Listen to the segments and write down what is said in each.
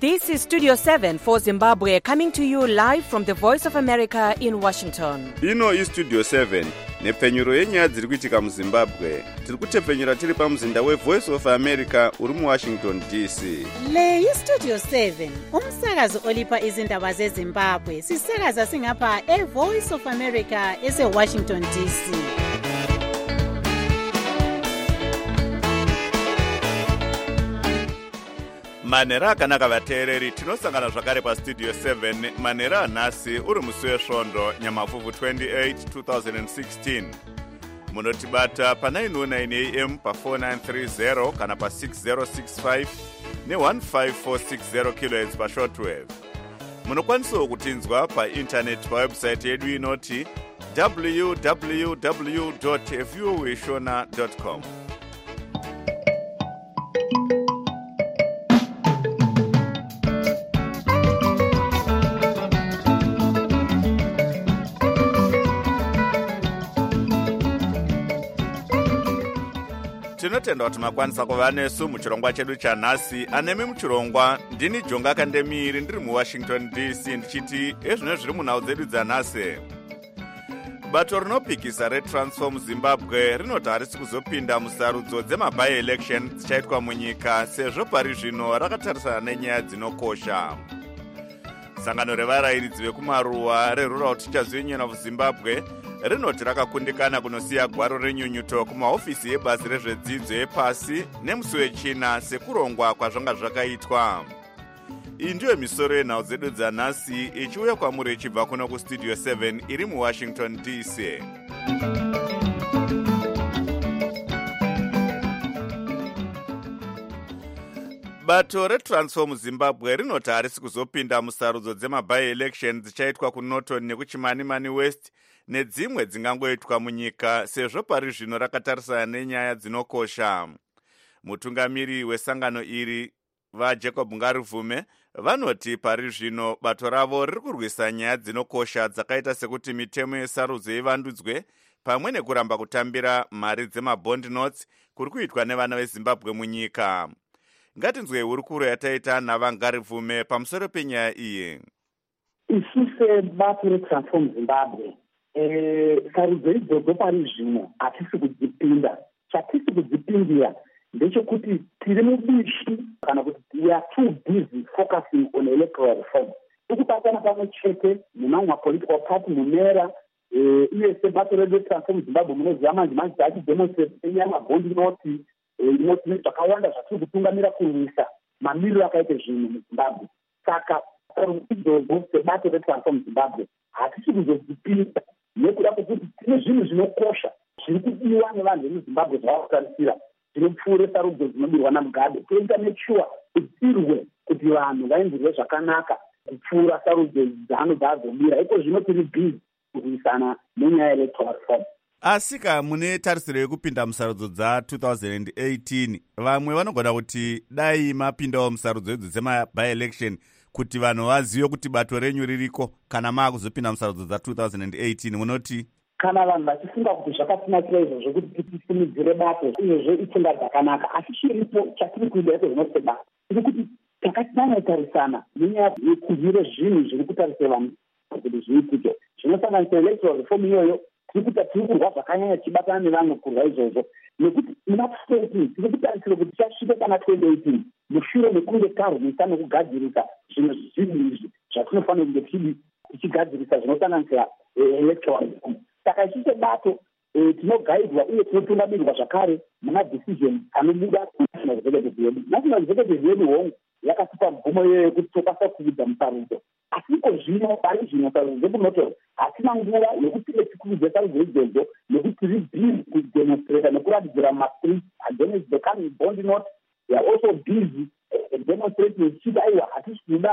This is Studio 7 for Zimbabwe, coming to you live from the Voice of America in Washington. Ino is Studio 7, nepfenyuro yenyaya dziri kuitika muZimbabwe. Tiri kutepfenyura tiri pamuzinda weVoice of America uri muWashington DC. Le iStudio 7, umsakazo olipa izindaba zeZimbabwe. Sisakaza singapha eVoice of America eseWashington DC. Manera akanaka vateereri, tinosangana zvakare paStudio 7 manera anhasi uri musi wesvondo Nyamavhuvhu 28 2016. Munotibata pa 909 AM pa 4930 kana pa 6065 ne15460 kHz pa shortwave. Munokwanisawo kutinzwa pa internet pa website yedu inoti www.voashona.com. Tinotenda kuti makwanisa kuva nesu muchirongwa chedu chanhasi. Anemi muchirongwa ndini Jonga Kandemiri ndiri muWashington DC ndichiti ezvino zviri munhau dzedu dzanhasi. Bato rinopikisa reTransform Zimbabwe rinoti harisi kuzopinda musarudzo dzemaby-election dzichaitwa munyika sezvo pari zvino rakatarisana nenyaya dzinokosha. Sangano revarairidzi vekumaruwa reRural Teachers Union of Zimbabwe rinoti rakakundikana kunosiya gwaro renyunyuto kumahofisi ebasi rezvedzidzo yepasi nemusi wechina sekurongwa kwazvanga zvakaitwa. Iyi ndiyo misoro yenhau dzedu dzanhasi ichiuya kwamuri ichibva kuno kuStudio 7 iri muWashington DC. Bato reTransform Zimbabwe rinoti harisi kuzopinda musarudzo dzemaby-election dzichaitwa kuNorton nekuChimanimani West nedzimwe dzingangoitwa munyika sezvo pari zvino rakatarisana nenyaya dzinokosha. Mutungamiri wesangano iri vaJacob Ngarivume vanoti pari zvino bato ravo riri kurwisa nyaya dzinokosha dzakaita sekuti mitemo yesarudzo ivandudzwe pamwe nekuramba kutambira mari dzemabond notes kuri kuitwa nevana veZimbabwe munyika. Ngatinzwe hurukuro yataita naVangarivume pamusoro penyaya iyi. Isu sebato reTransform Zimbabwe sarudzo idzodzo pari zvino hatisi kudzipinda. Chatisi kudzipindira ndechekuti tiri mubishi kana kuti we are too busy focusing on electoral reform. Ukubatana pamwe chete nemamwe political party munera iye sebato reTransform Zimbabwe munoziva manje achidemonstrate yamabhondi noti inoti zvakawanda zvatiri kutungamira kurwisa mamiriro akaita zvinhu muZimbabwe. Saka idzodzo sebato reTransform Zimbabwe hatisi kuzodzipinda nekuda kwekuti tine zvinhu zvinokosha zviri kudiwa nevanhu vemuZimbabwe zvavakutarisira zvinopfuure sarudzo dzinodirwa naMugabe. Toita neshuwa kutsirwe kuti vanhu vainzirwe zvakanaka kupfuura sarudzo dzaanobva azobira. Iko zvino tiri bhizi kurwisana nenyaya yeelectoral reform. Asika mune tarisiro yekupinda musarudzo dza2018 vamwe vanogona kuti dai mapindawo musarudzo idzi dzemaby-election kuti vanhu vazive kuti bato renyu ririko kana maakuzopinda musarudzo dza2018 munoti kana vanhu vachifunga kuti zvakatinakira izvozvo kuti tisimidzire bato uyezve ipfungwa dzakanaka asi chiripo chatiri kuida iko zvinosebasa tiri kuti takanyatsotarisana nenyaya yekuzire zvinhu zviri kutarise vanhu kuti zviitike zvinosanganisa electoral reform iyoyo. Tiri kurwa zvakanyanya tichibatana nevamwe kurwa izvozvo nekuti muna 2018 tiri kutarisira kuti tichasvika kana 2018 mushure mekunge tarwisa nekugadzirisa zvinhu izvi zvatinofanira kunge tichigadzirisa zvinosanganisira electoral reform. Saka ichise bato tinogaidwa uye tinotungamirirwa zvakare mumadecision anobuda kunational executive yedu. National executive yedu hongu yakatipa mvumo iyoyo yekuti tokwanisa kukwidza musarudzo. Asi iko zvino pari zvino sarudzo dzekunoto hatina nguva yekuti tikwidze sarudzo idzodzo nekuti tiri busy kudemonstrata nekuratidzira mastreet against the coming bond note. We are also busy demonstrating tichiti aiwa hatisi kuda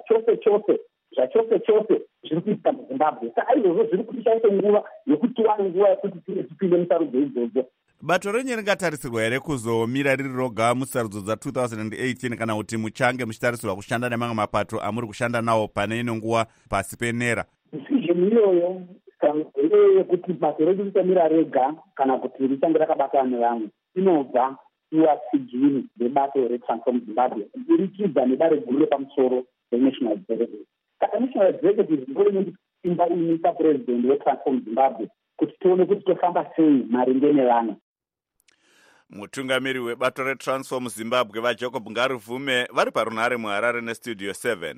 zvachose zviri kuitika muZimbabwe. Saka izvozvo zviri kuti tishaise nguva yekuti tiwane nguva yekuti tipinde musarudzo idzodzo. Bato renyu ringatarisirwa here kuzomira riri roga musarudzo dza2018 kana kuti muchange muchitarisirwa kushanda nemamwe mapato amuri kushanda nawo pane ino nguva pasi penera? Decision iyoyo iyoyo yekuti bato redu richamira rega kana kuti richange rakabatana nevamwe inobva vasigiri vebato reTransform Zimbabwe kuburikidza nedare guru repamusoro reNational Executive. Saka National Executive ndo inoti imba imisa president weTransform Zimbabwe kuti tione kuti tofamba sei maringe nevana. Mutungamiri webato reTransform Zimbabwe vaJacob Ngaruvume vari parunhare muHarare neStudio 7.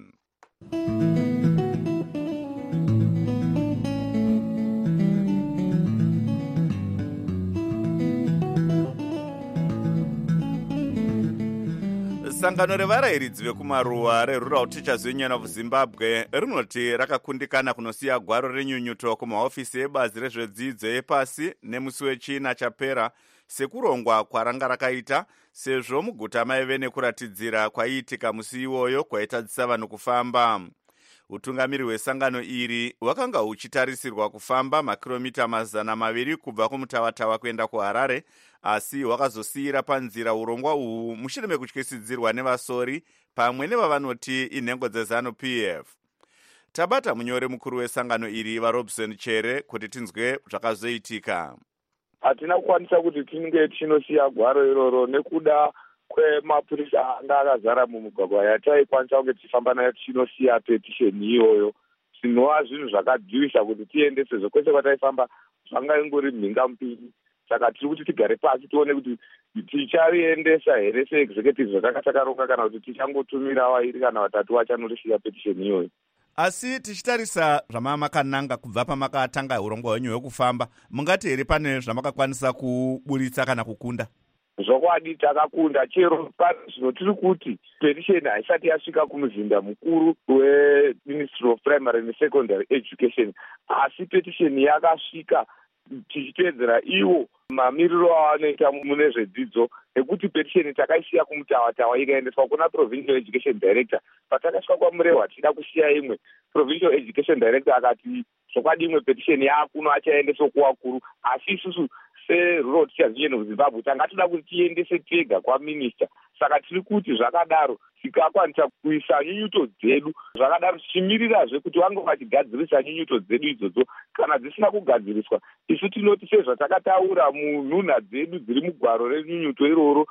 Sangano revarayiridzi vekumaruwa reRural Teachers Union of Zimbabwe rinoti rakakundikana kunosiya gwaro renyunyuto kumahofisi ebazi rezvedzidzo yepasi nemusi wechina chapera sekurongwa kwaranga rakaita, sezvo muguta maive nekuratidzira kwaiitika musi iwoyo kwaitadzisa vanhu kufamba. Utungamiri hwesangano iri hwakanga huchitarisirwa kufamba makiromita 200 kubva kumutavatava kuenda kuHarare, asi hwakazosiyira panzira urongwa uhu mushure mekutyisidzirwa nevasori pamwe nevavanoti inhengo dzeZANU-PF. Tabata munyori mukuru wesangano iri vaRobson Chere kuti tinzwe zvakazoitika. Hatina kukwanisa kuti tinge tinosiya gwaro iroro nekuda kwemapurisa anga akazara mumugwagwa yataikwanisa kunge tifamba nayo tinosiya petisheni iyoyo. Zvinova zvinhu zvakadhivisa kuti tiendese zvokwese kwataifamba zvanga ingori mhinga mbiri. Saka tiri kuti tigare pasi tione kuti tichariendesa here seexecutive zvatakatakaronga kana kuti tichangotumira vairi kana vatatu vachanotisiya petisheni iyoyo. Asi tichitarisa zvamakananga kubva pamakatanga urongwa hwenyu hwekufamba, mungati here pane zvamakakwanisa kuburitsa kana kukunda? Zvokwadi takakunda, chero zvino tiri kuti petisheni haisati yasvika kumuzinda mukuru weMinistry of Primary and Secondary Education, asi petisheni yakasvika tichiteedzera iwo mamiriro avanoita mune zvedzidzo, nekuti petisheni takaisiya kumutavatava ikaendeswa kuna Provincial Education Director. Patakasvika kwamurehwa tida kusiya imwe, Provincial Education Director akati zvokwadi imwe petisheni yaakuno achaendeswa kuvakuru, asi isusu seRural Teachers Union of Zimbabwe tanga toda kuti tiendese tega kwaminista. Saka tiri kuti zvakadaro tikakwanisa kuisa nyunyuto dzedu, zvakadaro tichimirirazve kuti vange vachigadzirisa nyunyuto dzedu idzodzo. Kana dzisina kugadziriswa, isu tinoti sezvatakataura munhunha dzedu dziri mugwaro renyunyuto iroro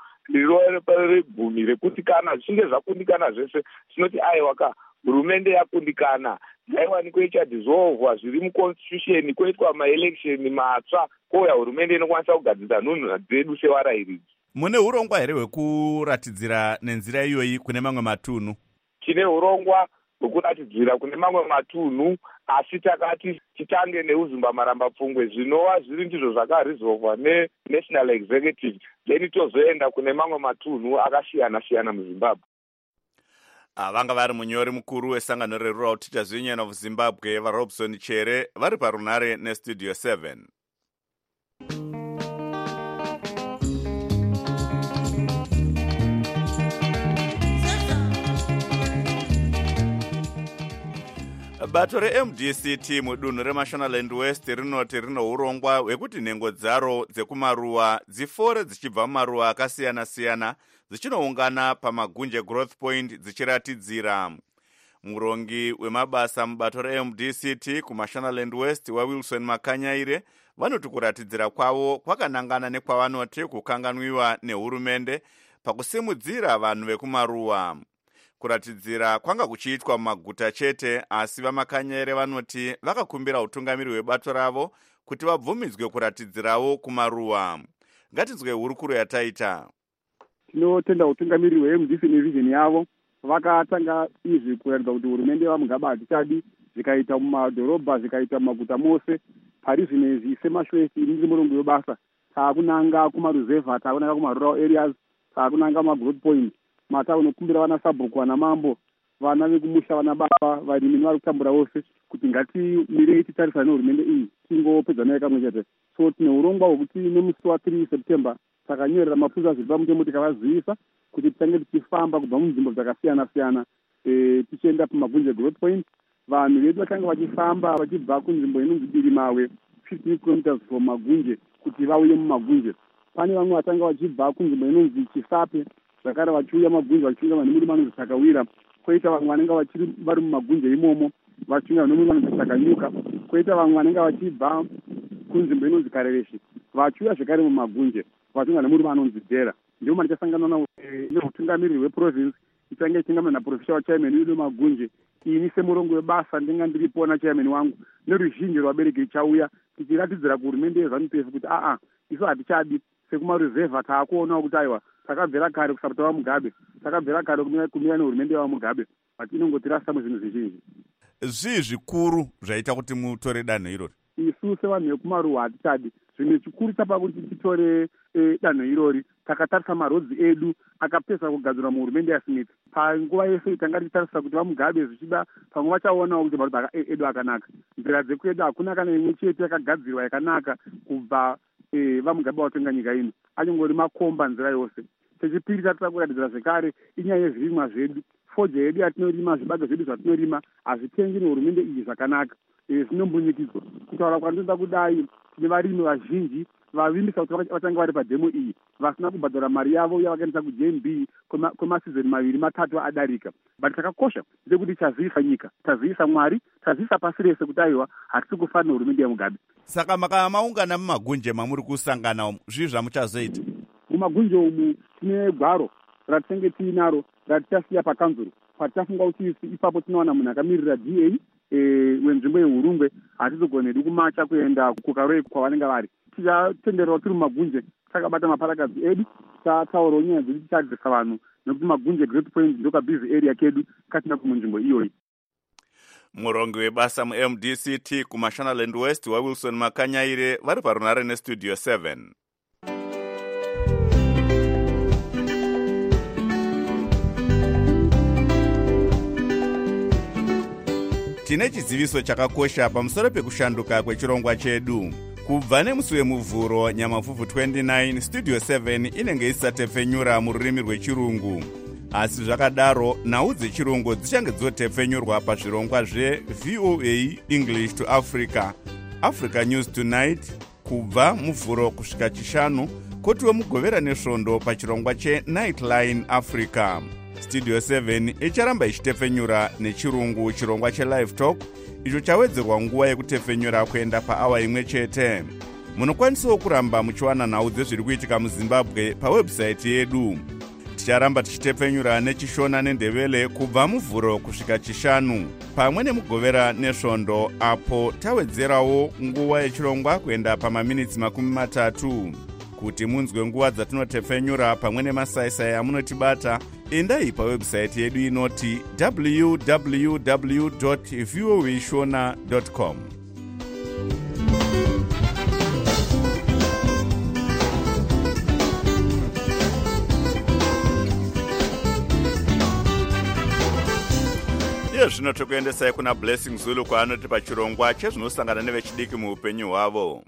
regumi rekuti kana zvichinge zvakundikana zvese tinoti aiwaka hurumende yakundikana, dzaiwanikwa ichadhisolvwa zviri muconstitution, koitwa maelection matsva, kouya hurumende inokwanisa kugadzirisa nhunha dzedu sevarayiridzi. Mune urongwa here hwekuratidzira nenzira iyoyi kune mamwe matunhu? Tine urongwa hwekuratidzira kune mamwe matunhu, asi takati titange neuzumba maramba pfungwe zvinova zviri ndizvo zvakarizovwa neNational Executive, then tozoenda kune mamwe matunhu akasiyana-siyana muZimbabwe. Vanga vari munyori mukuru wesangano reRural Teachers Union of Zimbabwe vaRobson Chere vari parunhare neStudio 7. Bato reMDCT mudunhu reMashonaland West rinoti rino urongwa hwekuti nhengo dzaro dzekumaruwa dzifore dzichibva mumaruwa akasiyana-siyana dzichinoungana pamagunje Growth Point dzichiratidzira. Murongi wemabasa mubato reMDCT kuMashonaland West waWilson Makanyaire vanoti kuratidzira kwavo kwakanangana nekwavanoti kukanganwiwa nehurumende pakusimudzira vanhu vekumaruwa. Kuratidzira kwanga kuchiitwa mumaguta chete, asi vaMakanyaire vanoti vakakumbira utungamiri hwebato ravo kuti vabvumidzwe kuratidzirawo kumaruwa. Ngatinzwe hurukuro yataita. Tinotenda utungamiri hweMDC nevision yavo vakatanga izvi kuratidza kuti hurumende vaMugabe hatichadi, zvikaita mumadhorobha, zvikaita mumaguta mose. Pari zvino izvi seMashwesi iri murongo webasa taakunanga kumaruzevha, taakunanga kumarural areas, taakunanga kumagrowth point, mataunokumbira vana Sabhuku, vana Mambo, vana vekumusha, vana baba, varimi vari kutambura vose kuti ngatimirei titarisane nehurumende iyi tingopedza nayo kamwe chete. So tine urongwa hwekuti nemusi wa3 September takanyorera mapurisa zviri pamutemo tikavazivisa kuti titange tichifamba kubva munzvimbo dzakasiyana-siyana tichienda pamagunje Growth Point. Vanhu vedu vachange vachifamba vachibva kunzvimbo inonzi Dirimawe 15 km from Magunje kuti vauye mumagunje. Pane vamwe vatanga vachibva kunzvimbo inonzi Chisape zvakare vachiuya magunje vachiuya vanhu muri manonzi Takawira. Koita vamwe vanenge vachiri vari mumagunje imomo vachiuya vanhu muri manonzi Takanyuka. Koita vamwe vanenge vachibva kunzvimbo inonzi Karereshi vachiuya zvakare mumagunje vachiuya vanhu muri manonzi Dhera. ndio mandichasangana nawo neutungamiriri hweprovince ichange ichingamana naprofessional chairman Udo Magunje. Ini semurongo webasa ndinga ndiripona chairman wangu neruzhinji rwabereki richauya tichiratidzira kuhurumende yeZANU-PF kuti isu hatichadi sekumaruzevha taakuonawo kuti aiwa takabvera kare kusapota vaMugabe, takabvera kare kumira nehurumende yavaMugabe, but inongotirasa muzvinhu zvizhinji. Zvii zvikuru zvaita kuti mutore danho irori? Isu sevanhu vekumaruwa hatichadi. Zvimwe chikuru chapakuti titore danho irori, takatarisa marodzi edu akapesa kugadzirwa muhurumende yaSmith. Panguva yese tanga tichitarisa kuti vaMugabe zvichida pamwe vachaonawo kuti marodzi edu akanaka. Nzira dzekwedu hakuna kana imwe chete yakagadzirwa yakanaka kubva vaMugabe vatonga nyika ino. Anyongori makomba nzira yose. Chechipiri tatira kuratidzira zvekare inyaya yezvirimwa zvedu. Foje yedu yatinorima, zvibage zvedu zvatinorima hazvitengi nehurumende iyi zvakanaka. Zvinombunyikidzwa. Kutaura kwandinoda kudai tine varimi vazhinji vavimbisa kuti vachange vari padhemo iyi vasina kubhadhara mari yavo yavakaendesa kuJNB kwemasizoni 2-3 adarika. But chakakosha ndechekuti taziisa nyika, taziisa Mwari, taziisa pasi rese kuti aiwa hatisi kufana nehurumende yaMugabe. Saka maungana mumagunje mamuri kusangana umu, zvii zvamuchazoita? Mumagunje umu tine gwaro ratinenge tiinaro ratichasiya pakanzuru. Patichafunga kuti ipapo tinowana munhu akamirira DA wenzvimbo yeHurungwe, hatizogonedi kumacha kuenda kuKaroi kwavanenge vari. Tichatenderwa tiri mumagunje, takabata maparakadzi edu, tataurawo nyaya dzedu tichadzidzisa vanhu nekuti magunje Great Point ndoka busy area kedu katina kumunzvimbo iyoyi. Murongi webasa muMDCT kuMashonaland West waWilson Makanyaire vari parunare neStudio 7. Tine chiziviso chakakosha pamusoro pekushanduka kwechirongwa chedu. Kubva nemusi wemuvhuro Nyamavhuvhu 29, Studio 7 inenge isatepfenyura mururimi rwechirungu. Asi zvakadaro, nhau dzechirungu dzichange dzotepfenyurwa pazvirongwa zveVOA English to Africa, Africa News Tonight, kubva muvhuro kusvika chishanu, kotiwe mugovera nesvondo pachirongwa cheNightline Africa. Studio 7 icharamba ichitepfenyura nechirungu chirongwa cheLive Talk, icho chawedzerwa nguva yekutepfenyura kuenda paawa imwe chete. Munokwanisawo kuramba muchiwana nhau dzezviri kuitika muZimbabwe pawebsite yedu. Ticharamba tichitepfenyura nechishona nendevele kubva muvhuro kusvika chishanu, pamwe nemugovera nesvondo, apo tawedzerawo nguva yechirongwa kuenda pamaminitsi 30. Kuti munzwe nguva dzatinotepfenyura pamwe nemasaisai amunotibata, endai pawebsite yedu inoti www.voashona.com. Zvino tokuendesai kuna Blessing Zulu kwaanoti pachirongwa chezvinosangana nevechidiki muupenyu hwavo.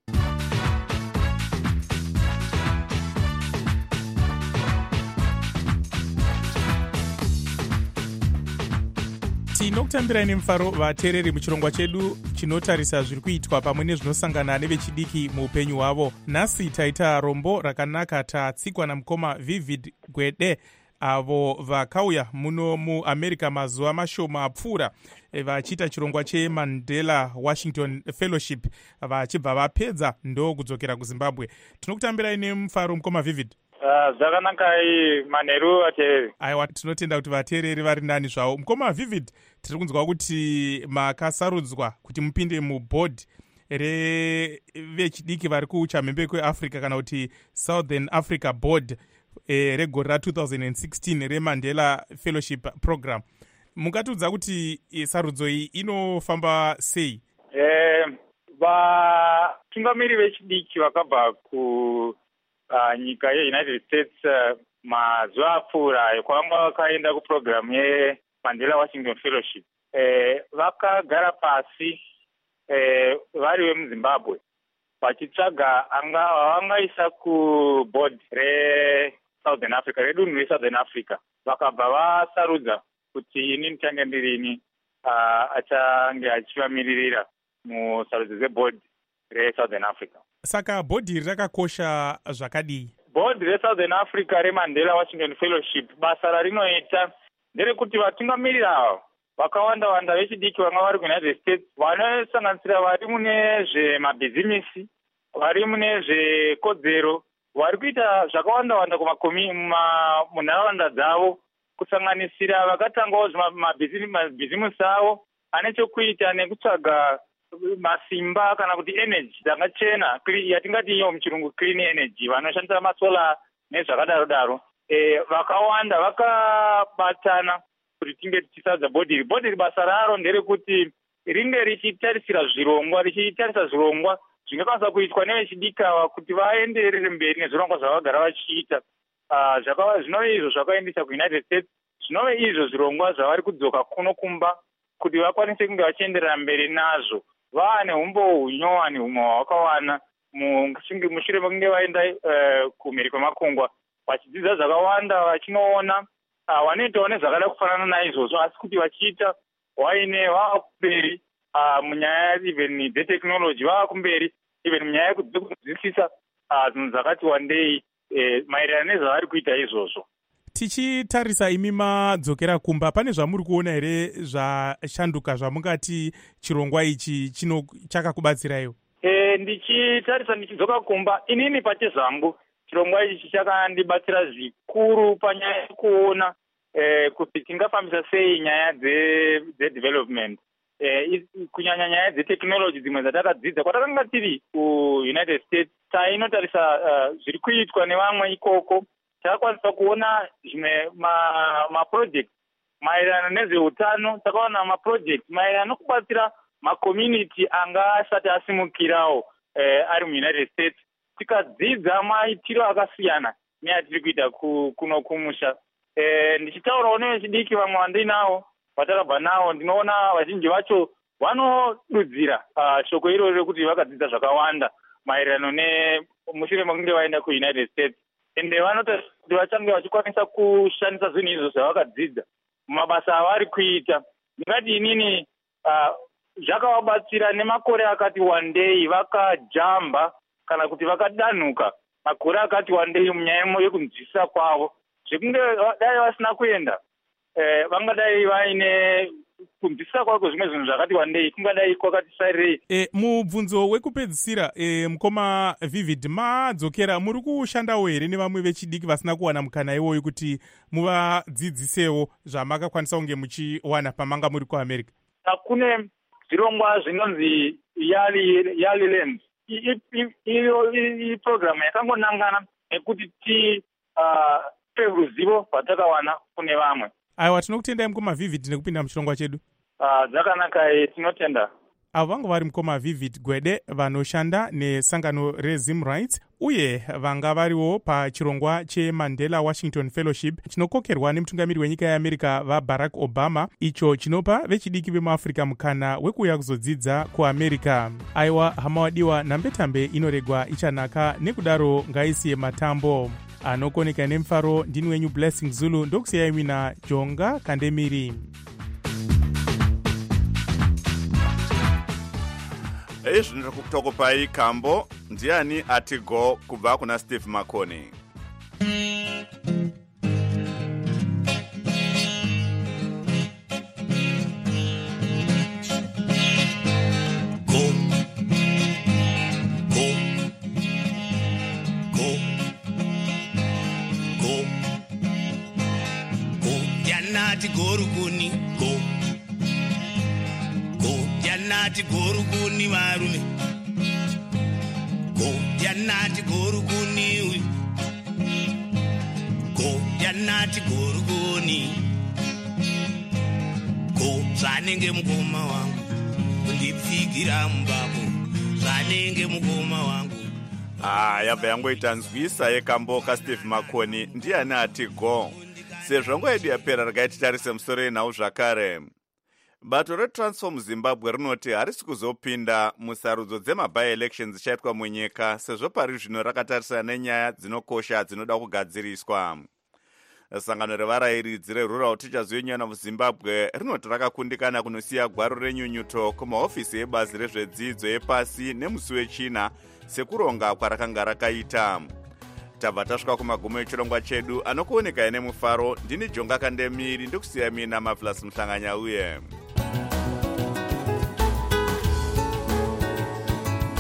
Tinokutambirai nemufaro vateereri muchirongwa chedu chinotarisa zviri kuitwa pamwe nezvinosangana nevechidiki muupenyu hwavo. Nhasi taita rombo rakanaka tatsikwa namukoma Vivid Gwede, avo vakauya muno muAmerica mazuva mashoma apfuura vachiita chirongwa cheMandela Washington Fellowship, vachibva vapedza ndokudzokera kuZimbabwe. Tinokutambirai nemufaro mukoma Vivid. Zvakanaka manheru vateereri. Aiwa, tinotenda kuti vateereri vari nani zvavo. Mukoma Vivid, tiri kunzwa kuti makasarudzwa kuti mupinde muboard revechidiki vari kuchamhembe kweAfrica kana kuti Southern Africa Board regore ra2016 reMandela Fellowship Program. Mungatiudza kuti sarudzo iyi inofamba sei? Vatungamiri vechidiki vakabva kunyika yeUnited States mazuva apfuura kwanga vakaenda kuprogramu yeMandela Washington Fellowship. Vakagara pasi vari vemuZimbabwe vachitsvaga vangaisa kuboard reSouthern Africa, redunhu reSouthern Africa. Vakabva vasarudza kuti ini ndichange ndirini achange achivamiririra musarudzo dzeboard reSouthern Africa. Saka board iri rakakosha zvakadii? Board reSouthern Africa reMandela Washington Fellowship basa rarinoita nderekuti vatungamiriri ava vakawanda vechidiki vanga vari kuUnited States vanosanganisira vari mune zvemabhizimisi, vari mune zvekodzero, vari kuita zvakawanda-wanda munharaunda dzavo, kusanganisira vakatangawo mabhizimusi avo ane chokuita nekutsvaga masimba kana kuti energy dzakachena yatingati iyo muchirungu clean energy, vanoshandisa masola nezvakadaro-daro. Vakawanda vakabatana kuti tinge tichisadza bhodhiri. Bhodhiri basa raro nderekuti ringe richitarisa zvirongwa zvingakwanisa kuitwa nevechidika kuti vaenderere mberi nezvirongwa zvavagara vachiita. Zvinove izvo zvakaendesa kuunited states, zvinove izvo zvirongwa zvavari kudzoka kuno kumba kuti vakwanise kunge vachienderera mberi nazvo. Vaane hunyowani humwe hwavakawana mushure mekunge vaenda kumhiri kwemakungwa, vachidzidza zvakawanda, vachinoona vanoitawo nezvakada kufanana naizvozvo, asi kuti vachiita waine vakumberi munyaya even dzetechnology, vakumberi even munyaya yekudzidzisisa zvinhu zvakati wandei maererano nezvavari kuita izvozvo. Tichitarisa imi madzokera kumba, pane zvamuri kuona here zvashanduka zvamungati chirongwa ichi chakakubatsiraiwo? Ndichitarisa ndichidzoka kumba, inini pachezvangu chirongwa ichi chakandibatsira zvikuru panyaya yekuona kuti tingafambisa sei nyaya dzedevelopment, kunyanya nyaya dzetechnology dzimwe dzatakadzidza kwatakanga tiri kuunited states. Tainotarisa zviri kuitwa nevamwe ikoko, takakwanisa kuona zvimwe maproject maererano nezveutano, takaona maproject maererano nokubatsira macommunity anga asati asimukirawo ari muunited states. Tikadzidza maitiro akasiyana neatiri kuita kuno kumusha. Ndichitaurawo nevechidiki vamwe vandinavo vatakabva navo, ndinoona vazhinji vacho vanodudzira shoko iroro rekuti vakadzidza zvakawanda maererano mushure mekunge vaenda kuunited states, ende vanotarisira kuti vachange vachikwanisa kushandisa zvinhu izvo zvavakadzidza mumabasa avari kuita. Ndingati inini zvakavabatsira nemakore akati wandei, vakajamba kana kuti vakadanhuka makore akati wandei munyaya yekunzwisisa kwavo. Zvekunge dai vasina kuenda, vangadai vaine kunzwisisa kwako zvimwe zvinhu zvakati wandei, kungadai kwakati sarirei. Mubvunzo wekupedzisira, mukoma Vivid, madzokera muri kushandawo here nevamwe vechidiki vasina kuwana mukana iwoyo kuti muvadzidzisewo zvamakakwanisa kunge muchiwana pamanga muri kuAmerica? Kune zvirongwa zvinonzi Yali Lens. Program yakangonangana nekuti tipe ruzivo rwatakawana kune vamwe. Aiwa, tinokutendai mukoma Vivid nekupinda muchirongwa chedu. Dzakanaka, tinotenda. Avo vanga vari mukoma Vivid Gwede vanoshanda nesangano reZim Rights uye vanga variwo pachirongwa cheMandela Washington Fellowship chinokokerwa nemutungamiri wenyika yeAmerica vaBarack Obama, icho chinopa vechidiki vemuAfrica mukana wekuuya kuzodzidza kuAmerica. Aiwa hama wadiwa, nambetambe inoregwa ichanaka, nekudaro ngaisiye matambo. Anokoneka nemufaro, ndini wenyu Blessing Zulu, ndokusiyai mina Jonga Kandemiri. Izvi ndikutokupai kambo ndiani ati go kubva kuna Steve Makoni. Gorukuni go yanati gorukuni varume go yanati gorukuni go yanati gorukuni go zvanenge mukoma wangu kundipfigira mubabo zvanenge mukoma wangu. Yabva yangoita nzwisa yekamboka Steve Makoni ndiani ati go. Sezvo nguva yedu yapera rakaititarise musoro yenhau zvakare. Bato reTransform Zimbabwe rinoti harisi kuzopinda musarudzo dzemabi-elections dzichaitwa munyika sezvo pari zvino rakatarisana nenyaya dzinokosha dzinoda kugadziriswa. Sangano revarayiridzi reRural Teachers Union of Zimbabwe rinoti rakakundikana kunosiya gwaro renyunyuto kumahofisi ebazi rezvedzidzo yepasi nemusi wechina sekuronga kwarakanga rakaita. Tabva tasvika kumagumo echirongwa chedu, anokuoneka nemufaro. Ndini Jonga Kandemiri, ndokusiya mina Mavlas Muhlanganya uye